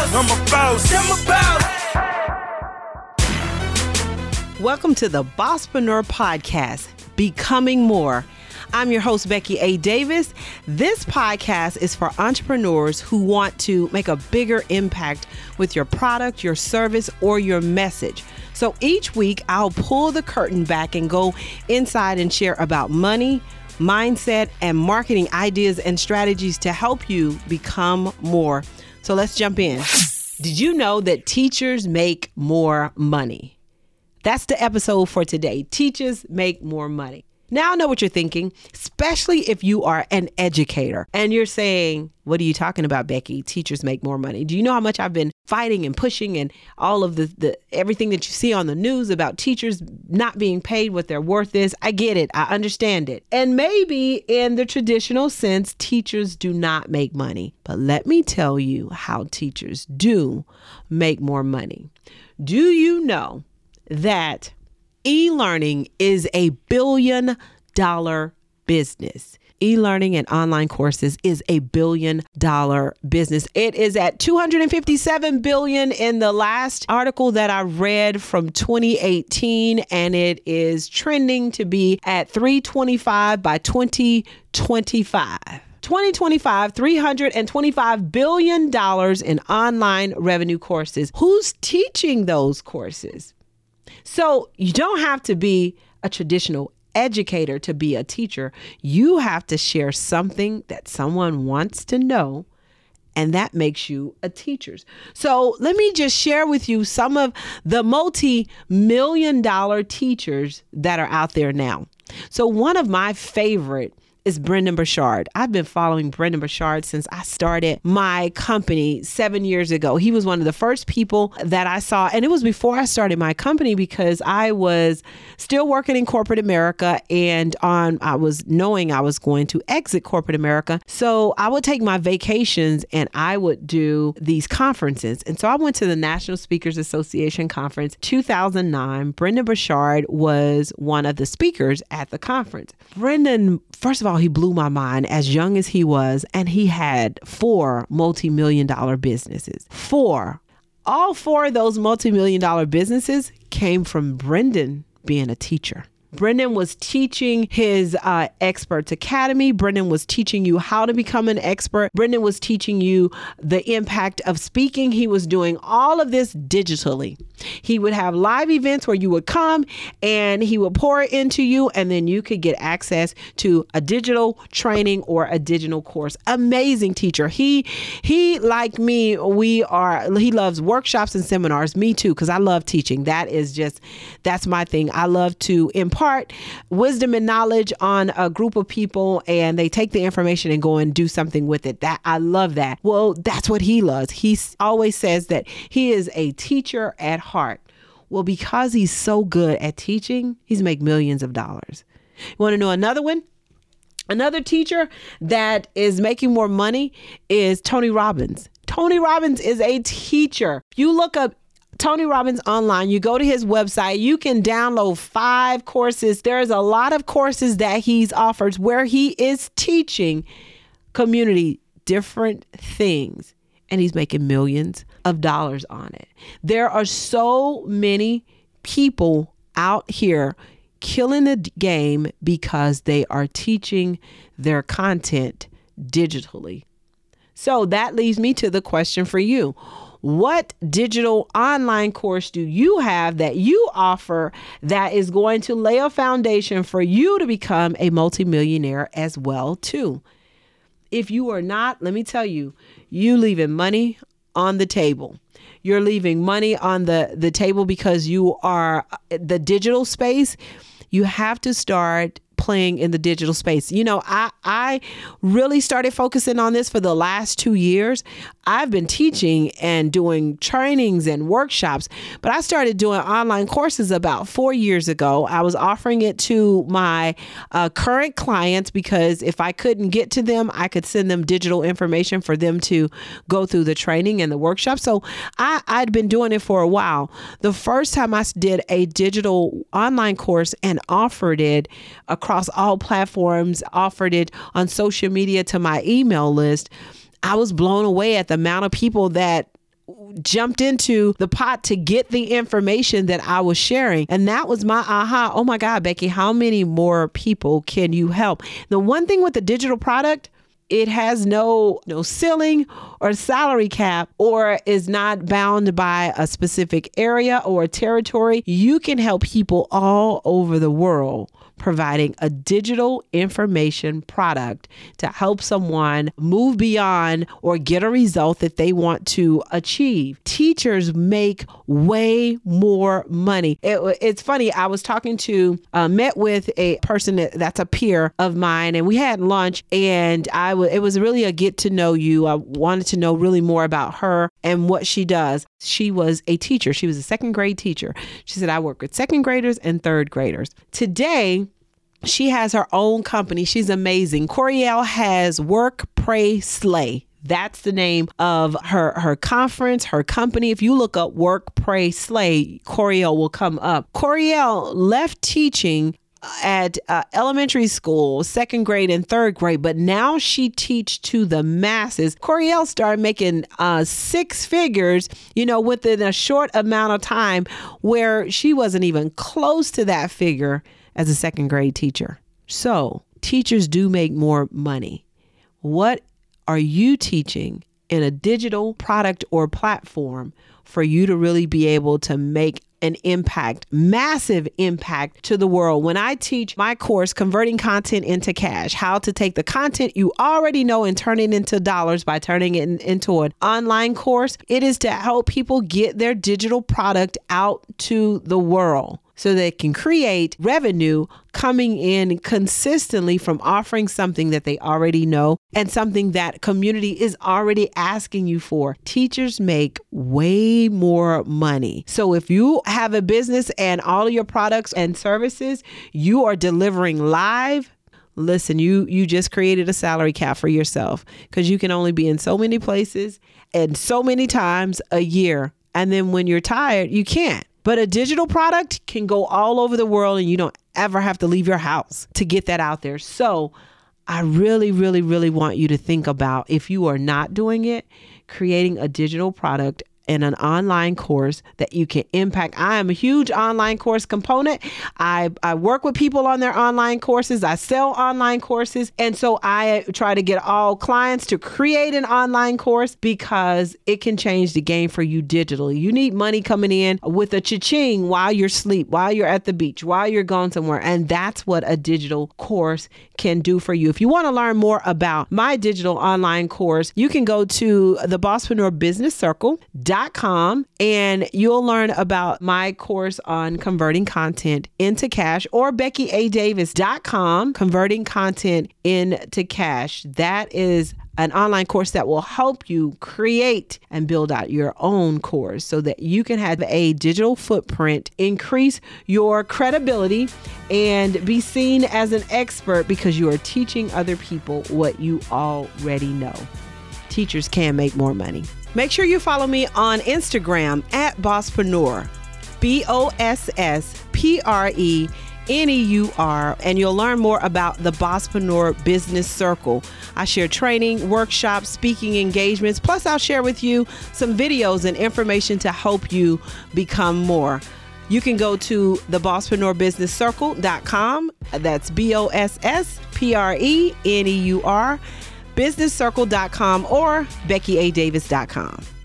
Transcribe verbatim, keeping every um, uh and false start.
boss. I'm a boss. I'm a boss. Welcome to the Bosspreneur Podcast, Becoming More. I'm your host, Becky A. Davis. This podcast is for entrepreneurs who want to make a bigger impact with your product, your service, or your message. So each week, I'll pull the curtain back and go inside and share about money, mindset, and marketing ideas and strategies to help you become more. So let's jump in. Did you know that teachers make more money? That's the episode for today. Teachers make more money. Now I know what you're thinking, especially if you are an educator and you're saying, what are you talking about, Becky? Teachers make more money. Do you know how much I've been fighting and pushing and all of the, the everything that you see on the news about teachers not being paid what their worth is? I get it. I understand it. And maybe in the traditional sense, teachers do not make money. But let me tell you how teachers do make more money. Do you know that e-learning is a billion dollar business? E-learning and online courses is a billion dollar business. It is at two hundred fifty-seven billion in the last article that I read from twenty eighteen, and it is trending to be at three twenty-five by twenty twenty-five. twenty twenty-five, three hundred twenty-five billion dollars in online revenue courses. Who's teaching those courses? So you don't have to be a traditional educator to be a teacher. You have to share something that someone wants to know, and that makes you a teacher. So let me just share with you some of the multi-million dollar teachers that are out there now. So one of my favorite is Brendon Burchard. I've been following Brendon Burchard since I started my company seven years ago. He was one of the first people that I saw, and it was before I started my company because I was still working in corporate America, and on I was knowing I was going to exit corporate America. So I would take my vacations and I would do these conferences. And so I went to the National Speakers Association conference two thousand nine. Brendon Burchard was one of the speakers at the conference. Brendon, first of all, he blew my mind as young as he was, and he had four multi-million dollar businesses. Four. All four of those multi-million dollar businesses came from Brendon being a teacher. Brendon was teaching his uh, Experts Academy. Brendon was teaching you how to become an expert. Brendon was teaching you the impact of speaking. He was doing all of this digitally. He would have live events where you would come and he would pour it into you, and then you could get access to a digital training or a digital course. Amazing teacher. He, he like me, we are, he loves workshops and seminars. Me too, because I love teaching. That is just, that's my thing. I love to impart wisdom and knowledge on a group of people, and they take the information and go and do something with it. That I love that. Well, that's what he loves. He always says that he is a teacher at heart. Well, because he's so good at teaching, he's made millions of dollars. You want to know another one? Another teacher that is making more money is Tony Robbins. Tony Robbins is a teacher. If you look up Tony Robbins online, you go to his website, you can download five courses. There's a lot of courses that he's offered where he is teaching community different things, and he's making millions of dollars on it. There are so many people out here killing the game because they are teaching their content digitally. So that leads me to the question for you. What digital online course do you have that you offer that is going to lay a foundation for you to become a multimillionaire as well, too? If you are not, let me tell you, you leaving money on the table. You're leaving money on the, the table because you are the digital space. You have to start playing in the digital space. You know, I, I really started focusing on this for the last two years. I've been teaching and doing trainings and workshops, but I started doing online courses about four years ago. I was offering it to my uh, current clients because if I couldn't get to them, I could send them digital information for them to go through the training and the workshop. So I, I'd been doing it for a while. The first time I did a digital online course and offered it across all platforms, offered it on social media to my email list, I was blown away at the amount of people that jumped into the pot to get the information that I was sharing. And that was my aha. Oh my God, Becky, how many more people can you help? The one thing with the digital product, it has no no ceiling or salary cap, or is not bound by a specific area or a territory. You can help people all over the world providing a digital information product to help someone move beyond or get a result that they want to achieve. Teachers make way more money. It, it's funny. I was talking to, uh, met with a person that, that's a peer of mine, and we had lunch, and I w- it was really a get to know you. I wanted to know really more about her and what she does. She was a teacher. She was a second grade teacher. She said, I work with second graders and third graders. Today, she has her own company. She's amazing. Coriel has Work, Pray, Slay. That's the name of her, her conference, her company. If you look up Work, Pray, Slay, Coriel will come up. Coriel left teaching at uh, elementary school, second grade and third grade, but now she teach to the masses. Coriel started making uh, six figures, you know, within a short amount of time, where she wasn't even close to that figure as a second grade teacher. So teachers do make more money. What are you teaching in a digital product or platform for you to really be able to make an impact, massive impact to the world? When I teach my course, Converting Content into Cash, how to take the content you already know and turn it into dollars by turning it in, into an online course, it is to help people get their digital product out to the world, so they can create revenue coming in consistently from offering something that they already know and something that community is already asking you for. Teachers make way more money. So if you have a business and all of your products and services you are delivering live, listen, you you just created a salary cap for yourself, because you can only be in so many places and so many times a year. And then when you're tired, you can't. But a digital product can go all over the world, and you don't ever have to leave your house to get that out there. So I really, really, really want you to think about, if you are not doing it, creating a digital product and an online course that you can impact. I am a huge online course component. I, I work with people on their online courses. I sell online courses. And so I try to get all clients to create an online course, because it can change the game for you digitally. You need money coming in with a cha-ching while you're asleep, while you're at the beach, while you're going somewhere. And that's what a digital course can do for you. If you want to learn more about my digital online course, you can go to the Bosspreneur Business Circle dot com and you'll learn about my course on converting content into cash, or Becky A Davis dot com, converting content into cash. That is an online course that will help you create and build out your own course so that you can have a digital footprint, increase your credibility, and be seen as an expert because you are teaching other people what you already know. Teachers can make more money. Make sure you follow me on Instagram at Bosspreneur, B O S S P R E N E U R, and you'll learn more about the Bosspreneur Business Circle. I share training, workshops, speaking engagements, plus I'll share with you some videos and information to help you become more. You can go to the Bosspreneur Business Circle dot com. That's B O S S P R E N E U R, business circle dot com, or Becky A Davis dot com.